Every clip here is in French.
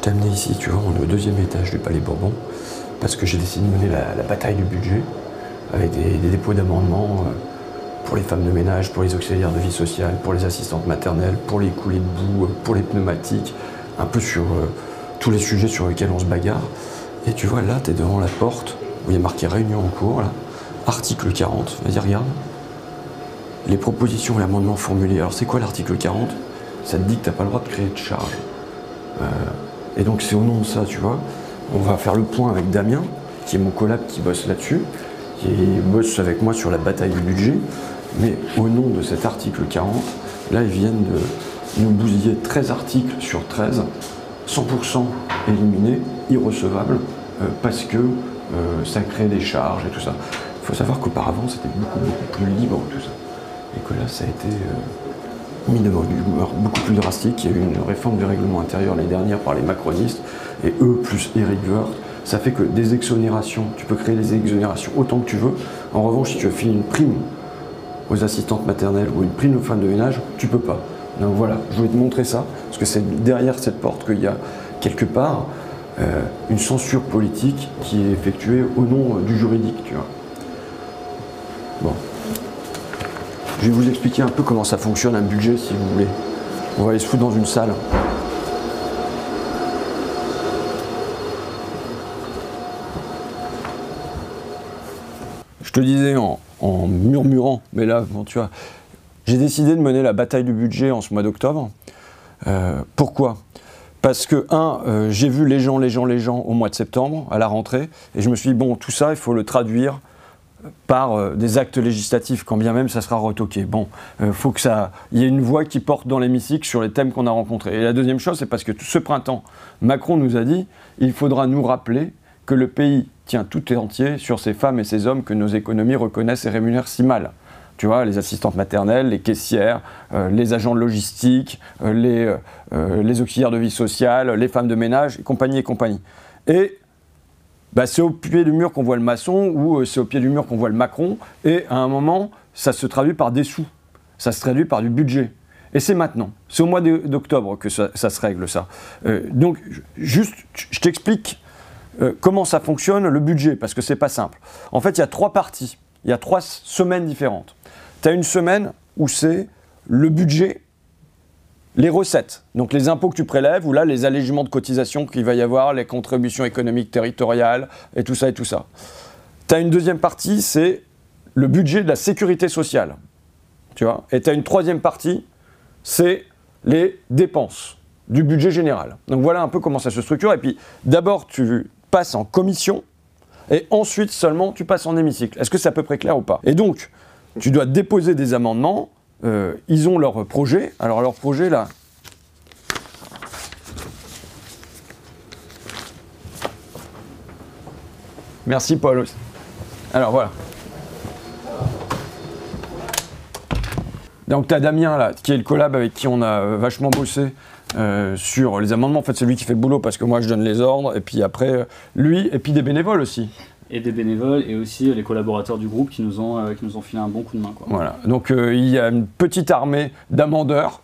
t'ai amené ici, tu vois, on est au 2e étage du Palais Bourbon, parce que j'ai décidé de mener la bataille du budget, avec des dépôts d'amendements pour les femmes de ménage, pour les auxiliaires de vie sociale, pour les assistantes maternelles, pour les coulées de boue, pour les pneumatiques, un peu sur tous les sujets sur lesquels on se bagarre. Et tu vois, là, tu es devant la porte, où il y a marqué réunion en cours, là, article 40, vas-y, regarde. Les propositions et amendements formulés. Alors, c'est quoi l'article 40 ? Ça te dit que tu n'as pas le droit de créer de charge. Et donc, c'est au nom de ça, tu vois. On va faire le point avec Damien, qui est mon collab qui bosse là-dessus, qui bosse avec moi sur la bataille du budget. Mais au nom de cet article 40, là, ils viennent de nous bousiller 13 articles sur 13, 100% éliminés, irrecevables, parce que ça crée des charges et tout ça. Il faut savoir qu'auparavant, c'était beaucoup plus libre, tout ça. Et que là, ça a été mis de humeur beaucoup plus drastique. Il y a eu une réforme du règlement intérieur l'année dernière par les macronistes, et eux, plus Éric Woerth, ça fait que des exonérations, tu peux créer des exonérations autant que tu veux. En revanche, si tu veux filer une prime aux assistantes maternelles ou une prime aux femmes de ménage, tu peux pas. Donc voilà, je voulais te montrer ça, parce que c'est derrière cette porte qu'il y a quelque part une censure politique qui est effectuée au nom du juridique, tu vois. Bon. Je vais vous expliquer un peu comment ça fonctionne un budget, si vous voulez. On va aller se foutre dans une salle. Je te disais en murmurant, mais là, bon, tu vois, j'ai décidé de mener la bataille du budget en ce mois d'octobre. Pourquoi ? Parce que, j'ai vu les gens au mois de septembre, à la rentrée, et je me suis dit, bon, tout ça, il faut le traduire par des actes législatifs, quand bien même ça sera retoqué. Bon, faut que il y ait une voix qui porte dans l'hémicycle sur les thèmes qu'on a rencontrés. Et la deuxième chose, c'est parce que ce printemps, Macron nous a dit, il faudra nous rappeler que le pays tient tout entier sur ces femmes et ces hommes que nos économies reconnaissent et rémunèrent si mal. Tu vois, les assistantes maternelles, les caissières, les agents de logistique, les auxiliaires de vie sociale, les femmes de ménage, et compagnie et compagnie. Et c'est au pied du mur qu'on voit le maçon, ou c'est au pied du mur qu'on voit le Macron, et à un moment, ça se traduit par des sous, ça se traduit par du budget. Et c'est maintenant, c'est au mois d'octobre que ça se règle, ça. Donc, juste, je t'explique comment ça fonctionne, le budget, parce que c'est pas simple. En fait, il y a 3 parties, il y a 3 semaines différentes. Tu as une semaine où c'est le budget, les recettes, donc les impôts que tu prélèves, ou là les allégements de cotisations qu'il va y avoir, les contributions économiques territoriales, et tout ça et tout ça. Tu as une deuxième partie, c'est le budget de la sécurité sociale, tu vois. Et tu as une troisième partie, c'est les dépenses du budget général. Donc voilà un peu comment ça se structure. Et puis d'abord tu passes en commission, et ensuite seulement tu passes en hémicycle. Est-ce que c'est à peu près clair ou pas ? Et donc, tu dois déposer des amendements. Ils ont leur projet. Alors leur projet là, merci Paul. Alors voilà. Donc tu as Damien là, qui est le collab avec qui on a vachement bossé sur les amendements. En fait c'est lui qui fait le boulot parce que moi je donne les ordres, et puis après lui, et puis des bénévoles aussi. Et des bénévoles, et aussi les collaborateurs du groupe qui nous ont filé un bon coup de main, quoi. Voilà, donc il y a une petite armée d'amendeurs.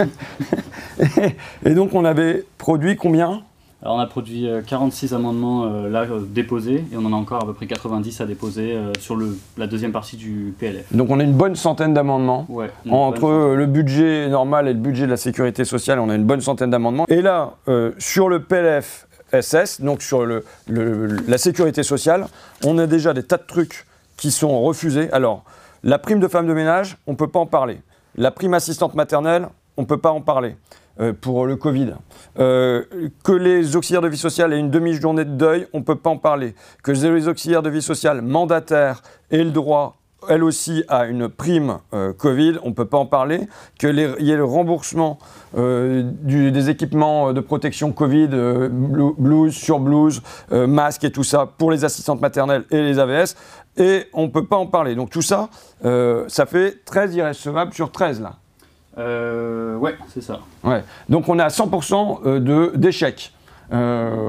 et donc on avait produit combien ? Alors on a produit 46 amendements déposés, et on en a encore à peu près 90 à déposer sur la deuxième partie du PLF. Donc on a une bonne centaine d'amendements. Ouais, entre le budget normal et le budget de la sécurité sociale, on a une bonne centaine d'amendements. Et là, sur le PLF SS, donc sur la sécurité sociale, on a déjà des tas de trucs qui sont refusés. Alors, la prime de femme de ménage, on ne peut pas en parler. La prime assistante maternelle, on ne peut pas en parler pour le Covid. Que les auxiliaires de vie sociale aient une demi-journée de deuil, on ne peut pas en parler. Que les auxiliaires de vie sociale mandataires aient le droit, elle aussi, à une prime Covid, on ne peut pas en parler. Qu'il y ait le remboursement des équipements de protection Covid, blouse, surblouse, masque et tout ça, pour les assistantes maternelles et les AVS, et on ne peut pas en parler. Donc tout ça, ça fait 13 irrecevables sur 13 là. Ouais, c'est ça. Ouais. Donc on est à 100% d'échecs. Pourquoi ?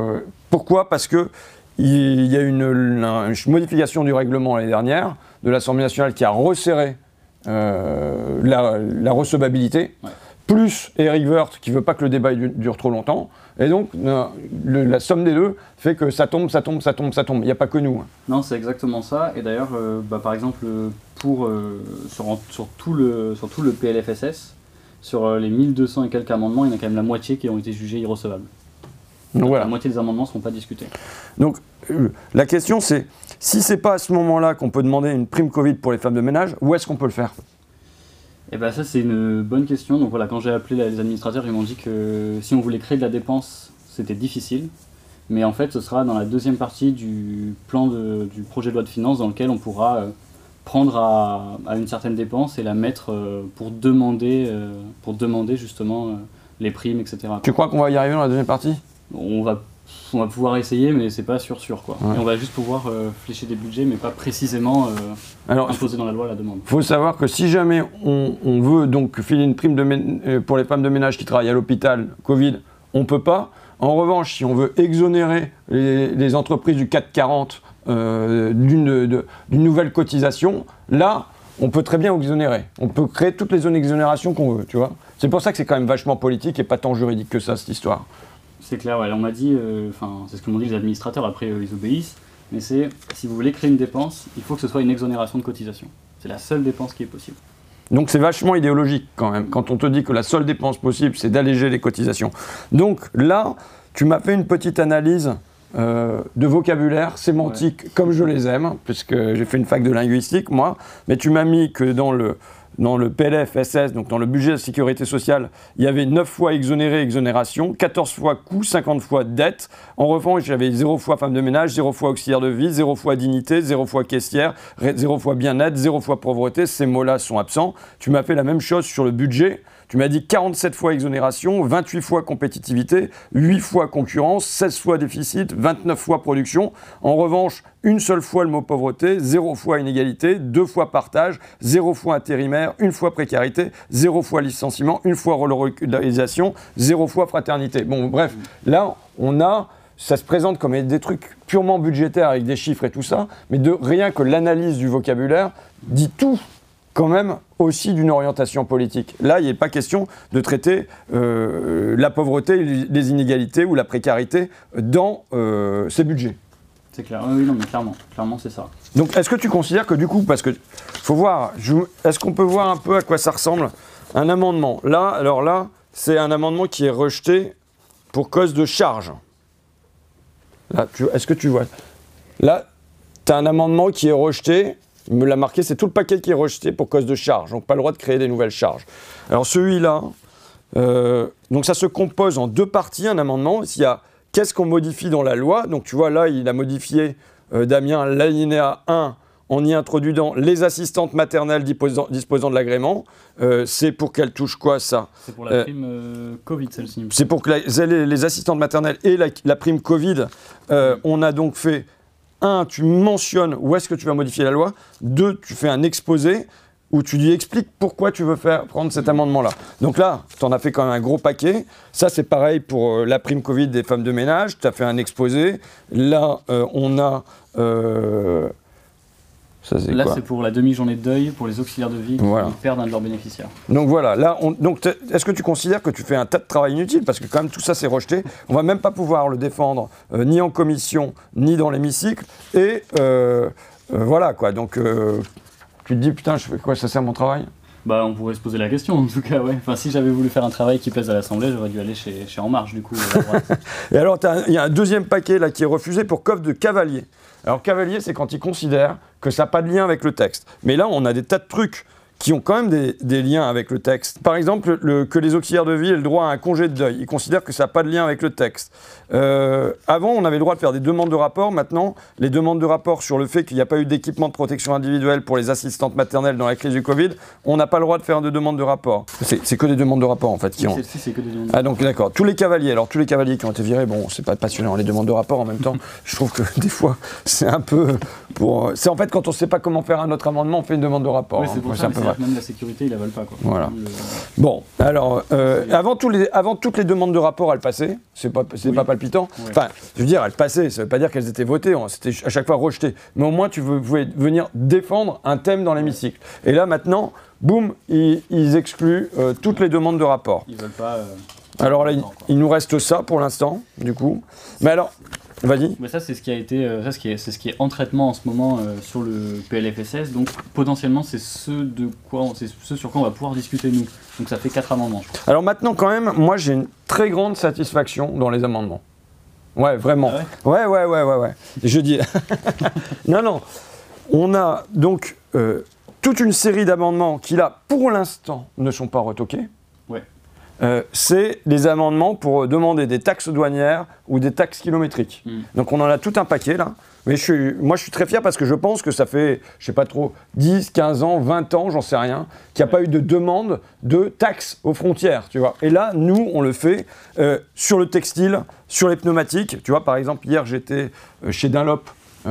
Parce que il y a une modification du règlement l'année dernière de l'Assemblée nationale qui a resserré la recevabilité. Ouais. plus Éric Woerth qui veut pas que le débat dure trop longtemps. Et donc, la somme des deux fait que ça tombe. Il n'y a pas que nous. Non, c'est exactement ça. Et d'ailleurs, par exemple, sur tout le PLFSS, sur les 1200 et quelques amendements, il y en a quand même la moitié qui ont été jugés irrecevables. Donc voilà. La moitié des amendements ne seront pas discutés. Donc, la question c'est, si c'est pas à ce moment-là qu'on peut demander une prime Covid pour les femmes de ménage, où est-ce qu'on peut le faire ? Eh ben ça c'est une bonne question. Donc voilà, quand j'ai appelé les administrateurs, ils m'ont dit que si on voulait créer de la dépense, c'était difficile. Mais en fait, ce sera dans la deuxième partie du projet de loi de finances dans lequel on pourra prendre à une certaine dépense et la mettre pour demander justement les primes, etc. Tu crois qu'on va y arriver dans la deuxième partie ? On va pouvoir essayer, mais c'est pas sûr quoi. Ouais. Et on va juste pouvoir flécher des budgets, mais pas précisément imposer dans la loi la demande. Il faut savoir que si jamais on veut donc filer une prime pour les femmes de ménage qui travaillent à l'hôpital Covid, on peut pas. En revanche, si on veut exonérer les entreprises du CAC 40 d'une nouvelle cotisation, là, on peut très bien exonérer. On peut créer toutes les zones d'exonération qu'on veut, tu vois. C'est pour ça que c'est quand même vachement politique et pas tant juridique que ça, cette histoire. C'est clair, ouais. On m'a dit, c'est ce que m'ont dit les administrateurs, après ils obéissent, mais c'est, si vous voulez créer une dépense, il faut que ce soit une exonération de cotisation. C'est la seule dépense qui est possible. Donc c'est vachement idéologique quand même, quand on te dit que la seule dépense possible, c'est d'alléger les cotisations. Donc là, tu m'as fait une petite analyse de vocabulaire, sémantique, comme je les aime, puisque j'ai fait une fac de linguistique, moi, mais tu m'as mis que dans le PLFSS, donc dans le budget de la sécurité sociale, il y avait 9 fois exonération, 14 fois coût, 50 fois dette. En revanche, j'avais 0 fois femme de ménage, 0 fois auxiliaire de vie, 0 fois dignité, 0 fois caissière, 0 fois bien-être, 0 fois pauvreté. Ces mots-là sont absents. Tu m'as fait la même chose sur le budget. Tu m'as dit 47 fois exonération, 28 fois compétitivité, 8 fois concurrence, 16 fois déficit, 29 fois production. En revanche, une seule fois le mot pauvreté, 0 fois inégalité, 2 fois partage, 0 fois intérimaire, 1 fois précarité, 0 fois licenciement, 1 fois revalorisation, 0 fois fraternité. Bon, bref, là, ça se présente comme des trucs purement budgétaires avec des chiffres et tout ça, mais rien que l'analyse du vocabulaire dit tout quand même aussi d'une orientation politique. Là, il n'est pas question de traiter la pauvreté, les inégalités ou la précarité dans ces budgets. C'est clair, oui, non, mais clairement c'est ça. Donc, est-ce que tu considères que du coup, parce que faut voir, est-ce qu'on peut voir un peu à quoi ça ressemble un amendement ? Là, c'est un amendement qui est rejeté pour cause de charge. Là, est-ce que tu vois ? Là, tu as un amendement qui est rejeté. Il me l'a marqué, c'est tout le paquet qui est rejeté pour cause de charge, donc pas le droit de créer des nouvelles charges. Alors celui-là, donc ça se compose en deux parties, un amendement. Il y a qu'est-ce qu'on modifie dans la loi, donc tu vois là, il a modifié, Damien, l'alinéa 1 en y introduisant les assistantes maternelles disposant de l'agrément. C'est pour qu'elles touchent quoi, ça ? C'est pour la prime Covid, celle-ci. C'est pour que les assistantes maternelles et la prime Covid, on a donc fait... 1, tu mentionnes où est-ce que tu vas modifier la loi. 2, tu fais un exposé où tu lui expliques pourquoi tu veux prendre cet amendement-là. Donc là, tu en as fait quand même un gros paquet. Ça, c'est pareil pour la prime Covid des femmes de ménage. Tu as fait un exposé. Là, on a... Là, c'est pour la demi-journée de deuil, pour les auxiliaires de vie qui perdent un de leurs bénéficiaires. Donc voilà, là, est-ce que tu considères que tu fais un tas de travail inutile ? Parce que quand même tout ça c'est rejeté. On va même pas pouvoir le défendre ni en commission, ni dans l'hémicycle. Et voilà quoi, donc tu te dis putain, je fais quoi, ça sert mon travail ? Bah, on pourrait se poser la question, en tout cas, ouais. Enfin, si j'avais voulu faire un travail qui pèse à l'Assemblée, j'aurais dû aller chez En Marche, du coup, à la droite. Et alors, il y a un deuxième paquet, là, qui est refusé pour coffre de cavalier. Alors, cavalier, c'est quand ils considèrent que ça n'a pas de lien avec le texte. Mais là, on a des tas de trucs qui ont quand même des liens avec le texte. Par exemple, que les auxiliaires de vie aient le droit à un congé de deuil. Ils considèrent que ça n'a pas de lien avec le texte. Avant, on avait le droit de faire des demandes de rapport. Maintenant, les demandes de rapport sur le fait qu'il n'y a pas eu d'équipement de protection individuelle pour les assistantes maternelles dans la crise du Covid, on n'a pas le droit de faire de demandes de rapport. C'est que des demandes de rapport, en fait. C'est que des demandes de rapport. Ah, donc d'accord. Tous les cavaliers qui ont été virés, bon, c'est pas passionnant, les demandes de rapport en même temps. Je trouve que des fois, c'est un peu pour... C'est en fait, quand on ne sait pas comment faire un autre amendement, on fait une demande de rapport. Oui, c'est pour ça, Bref. Même la sécurité, ils la veulent pas, quoi. Voilà. Bon, alors, avant toutes les demandes de rapport, elles passaient. C'est pas palpitant. Ouais. Enfin, je veux dire, elles passaient. Ça veut pas dire qu'elles étaient votées. C'était à chaque fois rejeté. Mais au moins, tu pouvais venir défendre un thème dans l'hémicycle. Et là, maintenant, boum, ils excluent toutes les demandes de rapport. Ils veulent pas. Alors là, il nous reste ça pour l'instant, du coup. Mais alors, vas-y. Mais ça, c'est ce qui a été, c'est ce qui est en traitement en ce moment sur le PLFSS. Donc potentiellement, c'est ce sur quoi on va pouvoir discuter nous. Donc ça fait 4 amendements. Je crois. Alors maintenant, quand même, moi, j'ai une très grande satisfaction dans les amendements. Ouais, vraiment. Ah ouais. Je dis. Non. On a donc toute une série d'amendements qui, là, pour l'instant, ne sont pas retoqués. Ouais. C'est des amendements pour demander des taxes douanières ou des taxes kilométriques. Donc on en a tout un paquet là. Mais moi je suis très fier parce que je pense que ça fait, je sais pas trop, 10, 15 ans, 20 ans, j'en sais rien, qu'il n'y a pas eu de demande de taxes aux frontières, tu vois. Et là, nous, on le fait sur le textile, sur les pneumatiques. Tu vois, par exemple, hier j'étais chez Dunlop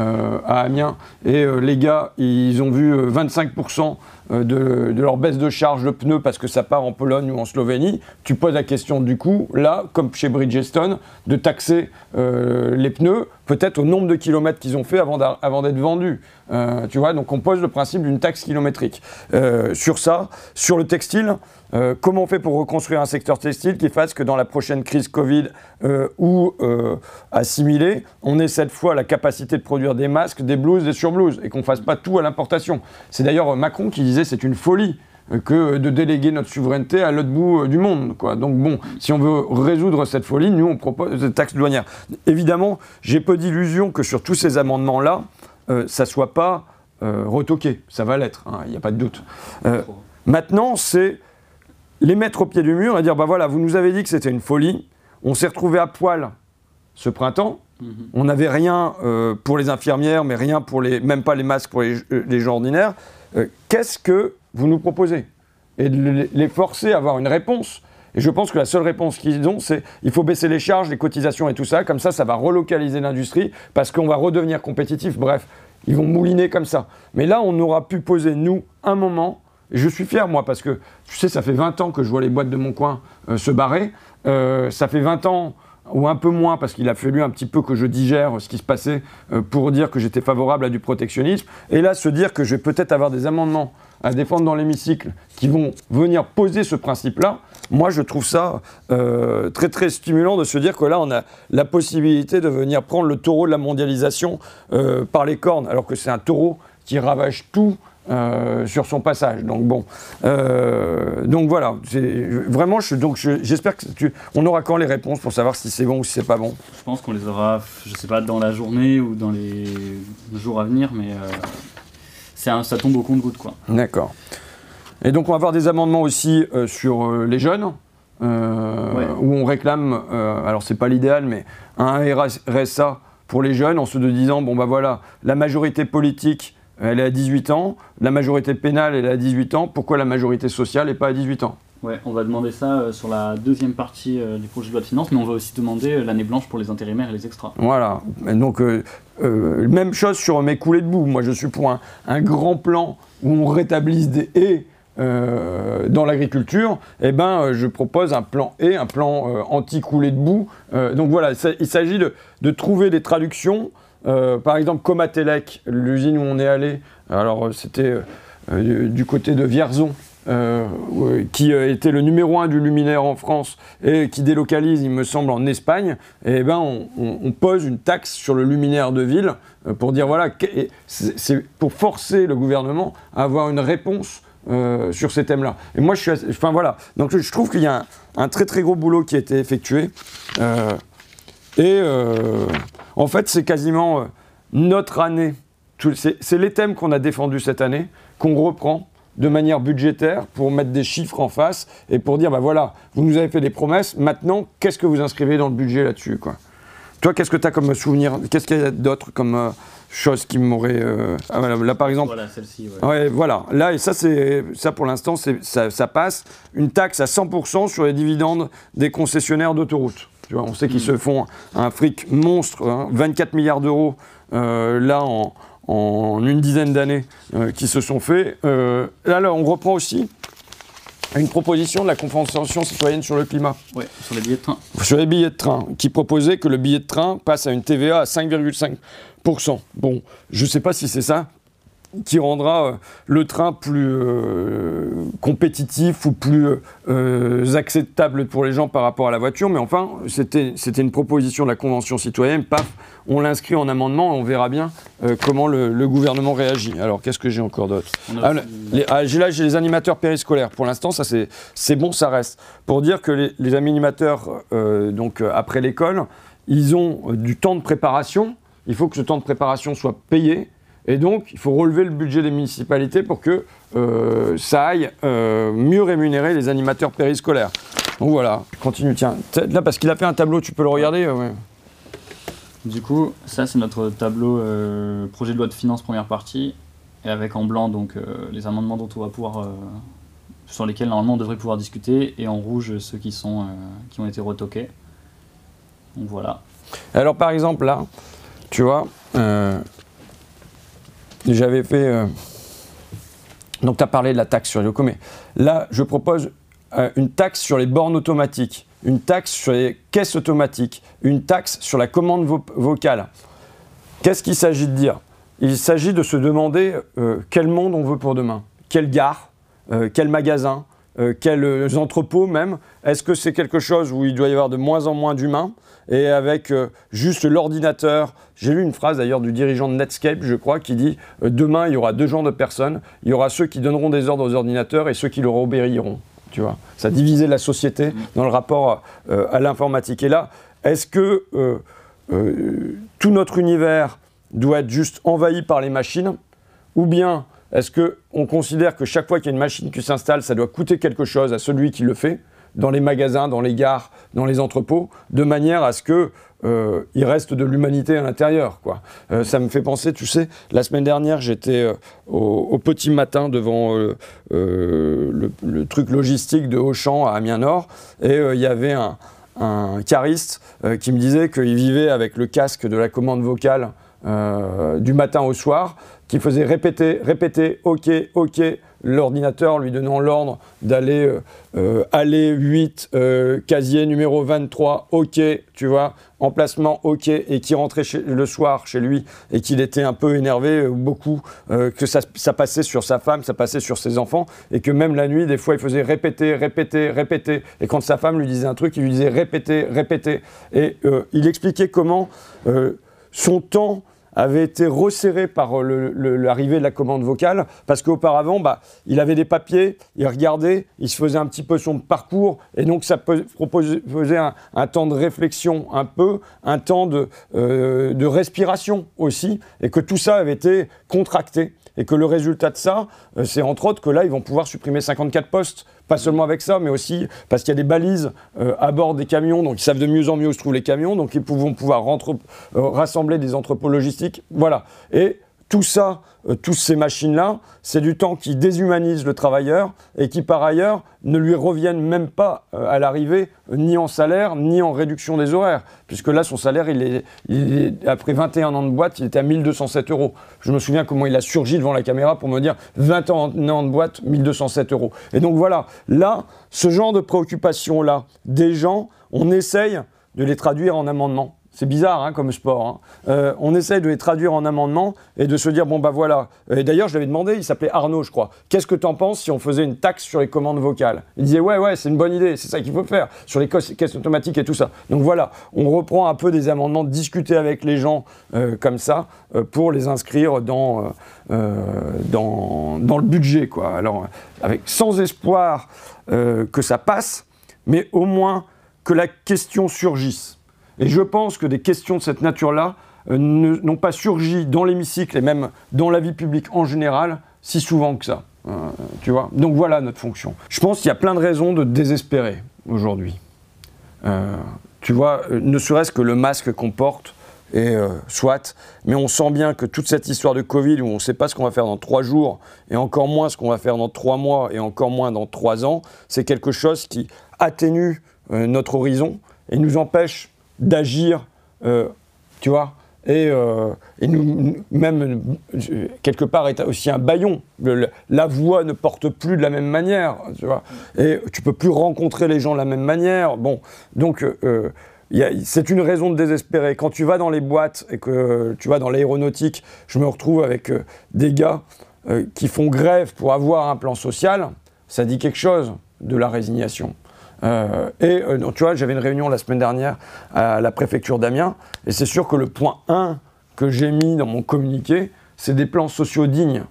à Amiens et les gars, ils ont vu 25% de leur baisse de charge de pneus parce que ça part en Pologne ou en Slovénie. Tu poses la question du coup, là, comme chez Bridgestone, de taxer les pneus peut-être au nombre de kilomètres qu'ils ont fait avant d'être vendus. Tu vois, donc on pose le principe d'une taxe kilométrique. Sur ça, sur le textile, comment on fait pour reconstruire un secteur textile qui fasse que dans la prochaine crise Covid ou assimilée, on ait cette fois la capacité de produire des masques, des blouses, des surblouses et qu'on ne fasse pas tout à l'importation. C'est d'ailleurs Macron qui disait c'est une folie que de déléguer notre souveraineté à l'autre bout du monde, quoi. Donc bon, si on veut résoudre cette folie, nous on propose des taxes douanières. Évidemment, j'ai peu d'illusions que sur tous ces amendements-là, ça ne soit pas retoqué. Ça va l'être, il n'y a pas de doute. Maintenant, c'est les mettre au pied du mur et dire, bah voilà, vous nous avez dit que c'était une folie, on s'est retrouvés à poil ce printemps, on n'avait rien pour les infirmières, mais rien pour même pas les masques pour les gens ordinaires. Qu'est-ce que vous nous proposez? Et de les forcer à avoir une réponse. Et je pense que la seule réponse qu'ils ont, c'est il faut baisser les charges, les cotisations et tout ça. Comme ça va relocaliser l'industrie parce qu'on va redevenir compétitif. Bref, ils vont mouliner comme ça. Mais là, on aura pu poser, nous, un moment. Et je suis fier, moi, parce que, tu sais, ça fait 20 ans que je vois les boîtes de mon coin se barrer. Ça fait 20 ans, ou un peu moins, parce qu'il a fallu un petit peu que je digère ce qui se passait pour dire que j'étais favorable à du protectionnisme. Et là, se dire que je vais peut-être avoir des amendements à défendre dans l'hémicycle qui vont venir poser ce principe-là, moi je trouve ça très très stimulant de se dire que là on a la possibilité de venir prendre le taureau de la mondialisation par les cornes, alors que c'est un taureau qui ravage tout sur son passage. Donc bon, donc voilà, vraiment j'espère on aura quand les réponses pour savoir si c'est bon ou si c'est pas bon. Je pense qu'on les aura, je sais pas, dans la journée ou dans les jours à venir, mais ça tombe au compte-gouttes, quoi. D'accord. Et donc on va avoir des amendements aussi sur les jeunes, où on réclame, alors c'est pas l'idéal, mais un RSA pour les jeunes en se disant, bon bah voilà, la majorité politique, elle est à 18 ans, la majorité pénale, elle est à 18 ans, pourquoi la majorité sociale n'est pas à 18 ans? Ouais, on va demander ça sur la deuxième partie du projet de loi de finances, mais on va aussi demander l'année blanche pour les intérimaires et les extras. Voilà, et donc même chose sur mes coulées de boue. Moi je suis pour un grand plan où on rétablisse des haies dans l'agriculture. Eh ben, je propose un plan haies, un plan anti-coulée de boue. Donc voilà, il s'agit de trouver des traductions. Par exemple, Comatelec, l'usine où on est allé, alors c'était du côté de Vierzon, qui était le numéro 1 du luminaire en France et qui délocalise, il me semble, en Espagne, et ben on pose une taxe sur le luminaire de ville pour dire voilà, c'est pour forcer le gouvernement à avoir une réponse sur ces thèmes-là. Et moi, enfin voilà, donc je trouve qu'il y a un très très gros boulot qui a été effectué. En fait, c'est quasiment notre année. C'est les thèmes qu'on a défendus cette année, qu'on reprend de manière budgétaire pour mettre des chiffres en face et pour dire, bah voilà, vous nous avez fait des promesses, maintenant, qu'est-ce que vous inscrivez dans le budget là-dessus, quoi. Toi, qu'est-ce que tu as comme souvenir? Qu'est-ce qu'il y a d'autre comme choses qui m'auraient... là, par exemple... Voilà, celle-ci, ouais. Ouais, voilà. Là, et ça pour l'instant, ça passe. Une taxe à 100% sur les dividendes des concessionnaires d'autoroutes. Tu vois, on sait qu'ils se font un fric monstre, 24 milliards d'euros là en une dizaine d'années qui se sont faits. Là, on reprend aussi une proposition de la Convention citoyenne sur le climat. Oui, sur les billets de train. Sur les billets de train, qui proposait que le billet de train passe à une TVA à 5,5%. Bon, je ne sais pas si c'est ça qui rendra le train plus compétitif ou plus acceptable pour les gens par rapport à la voiture, mais enfin, c'était une proposition de la Convention citoyenne, paf, on l'inscrit en amendement et on verra bien comment le gouvernement réagit. Alors, qu'est-ce que j'ai encore d'autre ? J'ai les animateurs périscolaires. Pour l'instant, ça c'est bon, ça reste. Pour dire que les animateurs, donc après l'école, ils ont du temps de préparation. Il faut que ce temps de préparation soit payé. Et donc, il faut relever le budget des municipalités pour que ça aille mieux rémunérer les animateurs périscolaires. Donc voilà, je continue. Tiens, là, parce qu'il a fait un tableau, tu peux le regarder ouais. Du coup, ça, c'est notre tableau projet de loi de finances première partie, et avec en blanc donc les amendements dont on va pouvoir, sur lesquels normalement on devrait pouvoir discuter, et en rouge ceux qui ont été retoqués. Donc voilà. Alors par exemple là, tu vois. J'avais fait... Donc, tu as parlé de la taxe sur les locaux, mais là, je propose une taxe sur les bornes automatiques, une taxe sur les caisses automatiques, une taxe sur la commande vocale. Qu'est-ce qu'il s'agit de dire ? Il s'agit de se demander quel monde on veut pour demain, quelle gare, quel magasin, quels entrepôts même. Est-ce que c'est quelque chose où il doit y avoir de moins en moins d'humains et avec juste l'ordinateur? J'ai lu une phrase d'ailleurs du dirigeant de Netscape, je crois, qui dit « Demain, il y aura deux genres de personnes. Il y aura ceux qui donneront des ordres aux ordinateurs et ceux qui leur obéiront. » Tu vois, ça divisait la société dans le rapport à l'informatique. Et là, est-ce que tout notre univers doit être juste envahi par les machines, ou bien est-ce qu'on considère que chaque fois qu'il y a une machine qui s'installe, ça doit coûter quelque chose à celui qui le fait, dans les magasins, dans les gares, dans les entrepôts, de manière à ce qu'il reste de l'humanité à l'intérieur, quoi. Ça me fait penser, tu sais, la semaine dernière, j'étais au petit matin devant le truc logistique de Auchan à Amiens-Nord, et il y avait un cariste qui me disait qu'il vivait avec le casque de la commande vocale du matin au soir, qui faisait répéter, ok, l'ordinateur lui donnant l'ordre d'aller aller 8, casier numéro 23, ok, tu vois, emplacement, ok, et qui rentrait le soir chez lui et qu'il était un peu énervé, beaucoup, que ça passait sur sa femme, ça passait sur ses enfants, et que même la nuit, des fois, il faisait répéter, et quand sa femme lui disait un truc, il lui disait répéter, et il expliquait comment son temps avait été resserré par l'arrivée de la commande vocale, parce qu'auparavant, il avait des papiers, il regardait, il se faisait un petit peu son parcours, et donc ça faisait un temps de réflexion un temps de respiration aussi, et que tout ça avait été contracté. Et que le résultat de ça, c'est entre autres que là, ils vont pouvoir supprimer 54 postes. Pas seulement avec ça, mais aussi parce qu'il y a des balises à bord des camions, donc ils savent de mieux en mieux où se trouvent les camions, donc ils vont pouvoir rassembler des entrepôts logistiques. Voilà. Et tout ça, toutes ces machines-là, c'est du temps qui déshumanise le travailleur et qui, par ailleurs, ne lui reviennent même pas à l'arrivée, ni en salaire, ni en réduction des horaires. Puisque là, son salaire, après 21 ans de boîte, il était à 1 207 €. Je me souviens comment il a surgi devant la caméra pour me dire 20 ans de boîte, 1 207 €. Et donc voilà, là, ce genre de préoccupation-là, des gens, on essaye de les traduire en amendements. C'est bizarre comme sport. On essaye de les traduire en amendements et de se dire, voilà. Et d'ailleurs, je l'avais demandé, il s'appelait Arnaud, je crois. Qu'est-ce que tu en penses si on faisait une taxe sur les commandes vocales ? Il disait, ouais, c'est une bonne idée, c'est ça qu'il faut faire, sur les caisses automatiques et tout ça. Donc voilà, on reprend un peu des amendements, discuter avec les gens comme ça, pour les inscrire dans le budget, quoi. Alors, sans espoir que ça passe, mais au moins que la question surgisse. Et je pense que des questions de cette nature-là n'ont pas surgi dans l'hémicycle et même dans la vie publique en général si souvent que ça. Tu vois ? Donc voilà notre fonction. Je pense qu'il y a plein de raisons de désespérer aujourd'hui. Tu vois, ne serait-ce que le masque qu'on porte, et soit, mais on sent bien que toute cette histoire de Covid où on ne sait pas ce qu'on va faire dans 3 jours et encore moins ce qu'on va faire dans 3 mois et encore moins dans 3 ans, c'est quelque chose qui atténue notre horizon et nous empêche d'agir, tu vois, et même, quelque part, est aussi un bâillon. La voix ne porte plus de la même manière, tu vois, et tu peux plus rencontrer les gens de la même manière. Bon, donc, c'est une raison de désespérer. Quand tu vas dans les boîtes et que tu vas dans l'aéronautique, je me retrouve avec des gars qui font grève pour avoir un plan social, ça dit quelque chose de la résignation. Donc, tu vois, j'avais une réunion la semaine dernière à la préfecture d'Amiens, et c'est sûr que le point 1 que j'ai mis dans mon communiqué, c'est des plans sociaux dignes.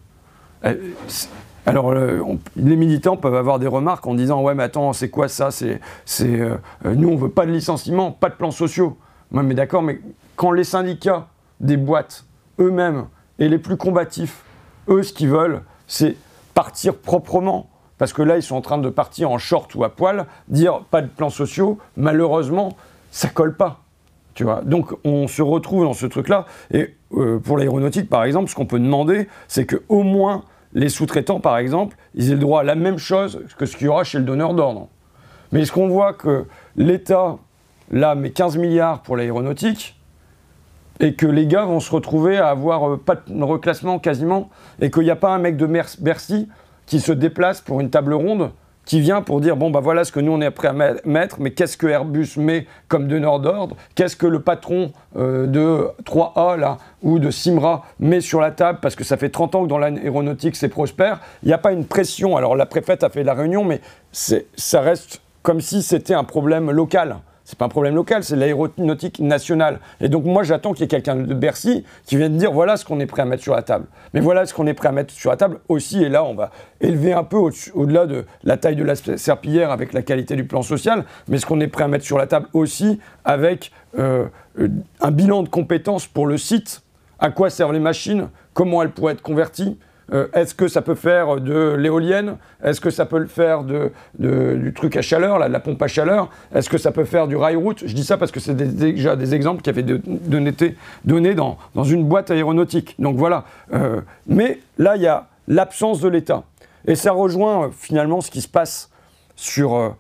Alors, les militants peuvent avoir des remarques en disant « Ouais, mais attends, c'est quoi ça ? Nous, on veut pas de licenciement, pas de plans sociaux. » Ouais, mais d'accord, mais quand les syndicats des boîtes, eux-mêmes, et les plus combatifs, eux, ce qu'ils veulent, c'est partir proprement. Parce que là, ils sont en train de partir en short ou à poil, dire pas de plans sociaux, malheureusement, ça colle pas. Tu vois. Donc, on se retrouve dans ce truc-là. Et pour l'aéronautique, par exemple, ce qu'on peut demander, c'est qu'au moins, les sous-traitants, par exemple, ils aient le droit à la même chose que ce qu'il y aura chez le donneur d'ordre. Mais est-ce qu'on voit que l'État, là, met 15 milliards pour l'aéronautique, et que les gars vont se retrouver à avoir pas de reclassement quasiment, et qu'il n'y a pas un mec de Bercy qui se déplace pour une table ronde, qui vient pour dire, bon, bah voilà ce que nous on est prêt à mettre, mais qu'est-ce que Airbus met comme donneur d'ordre, qu'est-ce que le patron de 3A là, ou de Simra met sur la table, parce que ça fait 30 ans que dans l'aéronautique c'est prospère. Il n'y a pas une pression. Alors la préfète a fait la réunion, mais ça reste comme si c'était un problème local. C'est pas un problème local, c'est l'aéronautique nationale. Et donc moi j'attends qu'il y ait quelqu'un de Bercy qui vienne dire voilà ce qu'on est prêt à mettre sur la table. Mais voilà ce qu'on est prêt à mettre sur la table aussi, et là on va élever un peu au-delà de la taille de la serpillière avec la qualité du plan social, mais ce qu'on est prêt à mettre sur la table aussi avec un bilan de compétences pour le site, à quoi servent les machines, comment elles pourraient être converties. Est-ce que ça peut faire de l'éolienne ? Est-ce que ça peut le faire du truc à chaleur, là, de la pompe à chaleur ? Est-ce que ça peut faire du rail-route ? Je dis ça parce que c'est déjà des exemples qui avaient été donnés dans une boîte aéronautique. Donc voilà. Mais là, il y a l'absence de l'État. Et ça rejoint finalement ce qui se passe sur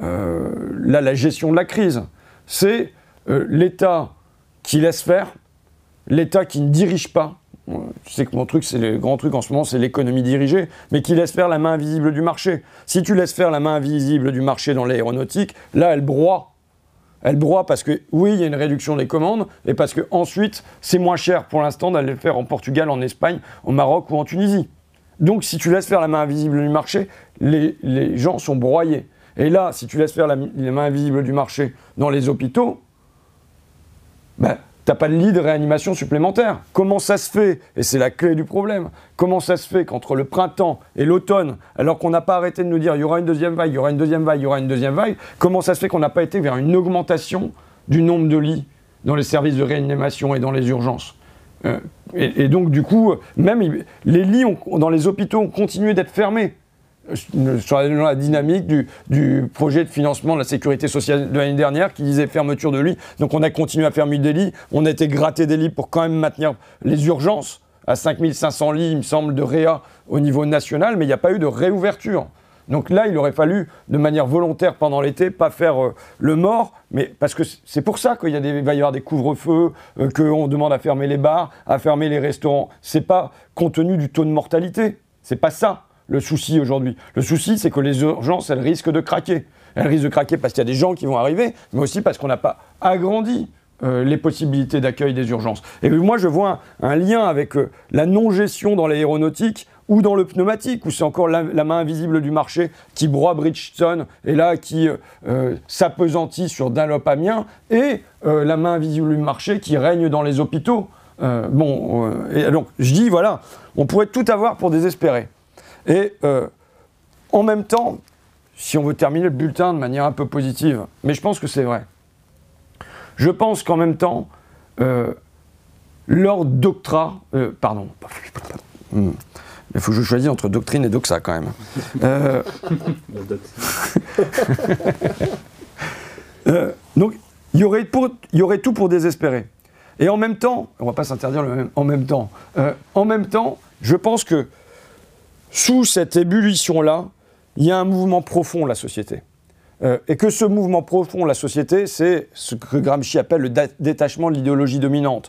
la gestion de la crise. C'est l'État qui laisse faire, l'État qui ne dirige pas. Tu sais que mon truc, c'est le grand truc en ce moment, c'est l'économie dirigée, mais qui laisse faire la main invisible du marché. Si tu laisses faire la main invisible du marché dans l'aéronautique, là, elle broie. Elle broie parce que, oui, il y a une réduction des commandes, et parce que ensuite, c'est moins cher pour l'instant d'aller le faire en Portugal, en Espagne, au Maroc ou en Tunisie. Donc, si tu laisses faire la main invisible du marché, les gens sont broyés. Et là, si tu laisses faire la main invisible du marché dans les hôpitaux, ben, t'as pas de lit de réanimation supplémentaire. Comment ça se fait, et c'est la clé du problème, comment ça se fait qu'entre le printemps et l'automne, alors qu'on n'a pas arrêté de nous dire il y aura une deuxième vague, il y aura une deuxième vague, il y aura une deuxième vague, comment ça se fait qu'on n'a pas été vers une augmentation du nombre de lits dans les services de réanimation et dans les urgences ? Et donc du coup, même les lits dans les hôpitaux ont continué d'être fermés. Sur la dynamique du projet de financement de la sécurité sociale de l'année dernière qui disait fermeture de lits. Donc on a continué à fermer des lits, on a été gratté des lits pour quand même maintenir les urgences à 5500 lits, il me semble, de réa au niveau national, mais il n'y a pas eu de réouverture. Donc là, il aurait fallu, de manière volontaire pendant l'été, pas faire le mort, mais parce que c'est pour ça qu'il va y avoir des couvre-feux, qu'on demande à fermer les bars, à fermer les restaurants. C'est pas compte tenu du taux de mortalité, c'est pas ça. Le souci aujourd'hui. Le souci, c'est que les urgences, elles risquent de craquer. Elles risquent de craquer parce qu'il y a des gens qui vont arriver, mais aussi parce qu'on n'a pas agrandi les possibilités d'accueil des urgences. Et moi, je vois un lien avec la non-gestion dans l'aéronautique ou dans le pneumatique, où c'est encore la main invisible du marché qui broie Bridgestone et là qui s'appesantit sur Dunlop Amiens, et la main invisible du marché qui règne dans les hôpitaux. Et donc, je dis, voilà, on pourrait tout avoir pour désespérer. Et en même temps, si on veut terminer le bulletin de manière un peu positive, mais je pense que c'est vrai, je pense qu'en même temps, leur doctorat, pardon, il faut que je choisisse entre doctrine et doxa quand même. Donc, il y aurait tout pour désespérer. Et en même temps, on ne va pas s'interdire le même en même temps, je pense que sous cette ébullition-là, il y a un mouvement profond de la société. Et que ce mouvement profond de la société, c'est ce que Gramsci appelle le détachement de l'idéologie dominante.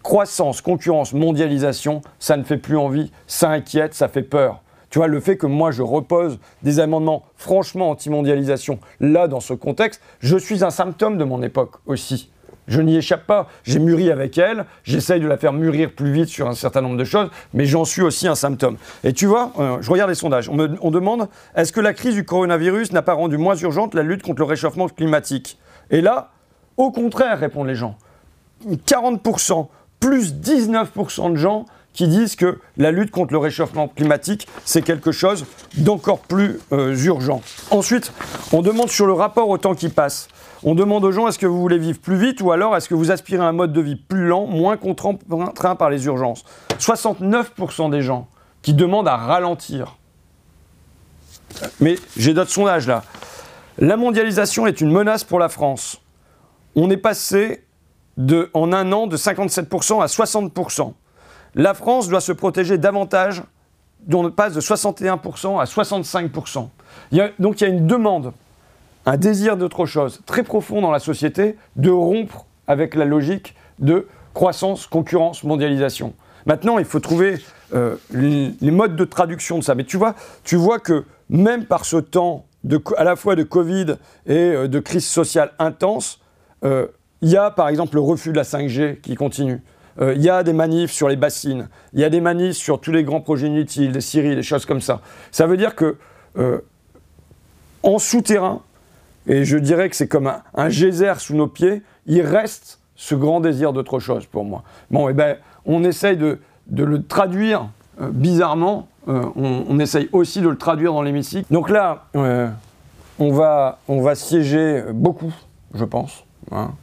croissance, concurrence, mondialisation, ça ne fait plus envie, ça inquiète, ça fait peur. Tu vois, le fait que moi je repose des amendements franchement anti-mondialisation, là, dans ce contexte, je suis un symptôme de mon époque aussi. Je n'y échappe pas. J'ai mûri avec elle, j'essaye de la faire mûrir plus vite sur un certain nombre de choses, mais j'en suis aussi un symptôme. Et tu vois, je regarde les sondages, on demande, est-ce que la crise du coronavirus n'a pas rendu moins urgente la lutte contre le réchauffement climatique? Et là, au contraire, répondent les gens. 40%, plus 19% de gens qui disent que la lutte contre le réchauffement climatique, c'est quelque chose d'encore plus urgent. Ensuite, on demande sur le rapport au temps qui passe. On demande aux gens, est-ce que vous voulez vivre plus vite ou alors est-ce que vous aspirez à un mode de vie plus lent, moins contraint par les urgences? 69% des gens qui demandent à ralentir. Mais j'ai d'autres sondages là. La mondialisation est une menace pour la France. On est passé en un an de 57% à 60%. La France doit se protéger davantage, on passe de 61% à 65%. Donc il y a une demande, un désir d'autre chose très profond dans la société de rompre avec la logique de croissance, concurrence, mondialisation. Maintenant, il faut trouver les modes de traduction de ça. Mais tu vois que même par ce temps à la fois de Covid et de crise sociale intense, il y a par exemple le refus de la 5G qui continue. Il y a des manifs sur les bassines, il y a des manifs sur tous les grands projets inutiles, des scieries, des choses comme ça. Ça veut dire que en souterrain, et je dirais que c'est comme un geyser sous nos pieds, il reste ce grand désir d'autre chose pour moi. Bon, et ben, on essaye de le traduire bizarrement, on essaye aussi de le traduire dans l'hémicycle. Donc là, on va siéger beaucoup, je pense. Hein.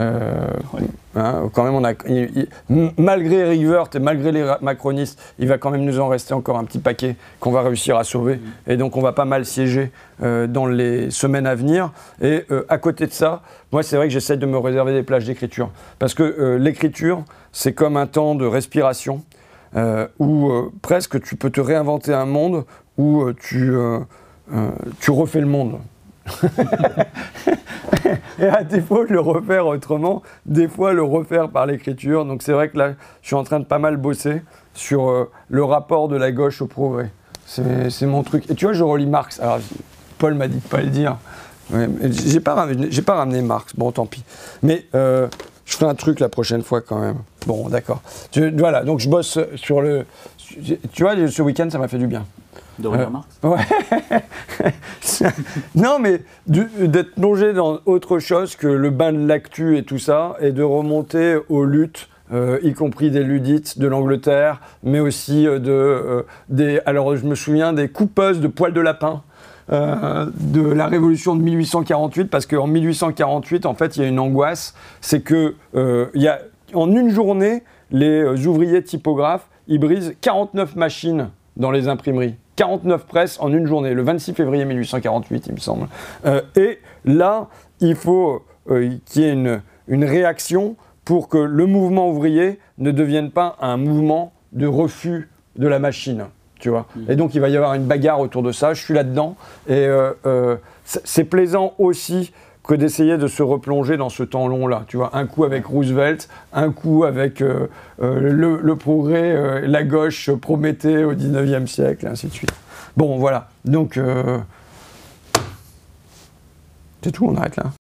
Quand même, malgré Eric Woerth et malgré les macronistes, il va quand même nous en rester encore un petit paquet qu'on va réussir à sauver. Et donc, on va pas mal siéger dans les semaines à venir. Et à côté de ça, moi, c'est vrai que j'essaie de me réserver des plages d'écriture. Parce que l'écriture, c'est comme un temps de respiration où presque tu peux te réinventer un monde où tu refais le monde. Et à défaut de le refaire autrement, des fois le refaire par l'écriture. Donc c'est vrai que là, je suis en train de pas mal bosser sur le rapport de la gauche au progrès. C'est mon truc. Et tu vois, je relis Marx. Alors, Paul m'a dit de pas le dire. Ouais, j'ai pas ramené Marx. Bon, tant pis. Mais je ferai un truc la prochaine fois quand même. Bon, d'accord. Voilà, donc je bosse sur le... Tu vois, ce week-end, ça m'a fait du bien. De relire Marx ? Ouais. Non, mais d'être plongé dans autre chose que le bain de l'actu et tout ça, et de remonter aux luttes, y compris des Ludites de l'Angleterre, mais aussi alors je me souviens des coupeuses de poils de lapin. De la révolution de 1848, parce qu'en 1848, en fait, il y a une angoisse, c'est que en une journée, les ouvriers typographes, ils brisent 49 machines dans les imprimeries. 49 presses en une journée, le 26 février 1848, il me semble. Et là, il faut qu'il y ait une réaction pour que le mouvement ouvrier ne devienne pas un mouvement de refus de la machine. Tu vois. Et donc, il va y avoir une bagarre autour de ça. Je suis là-dedans. Et c'est plaisant aussi que d'essayer de se replonger dans ce temps long-là. Tu vois, un coup avec Roosevelt, un coup avec le progrès, la gauche Prométhée au 19e siècle, et ainsi de suite. Bon, voilà. Donc, c'est tout, on arrête là.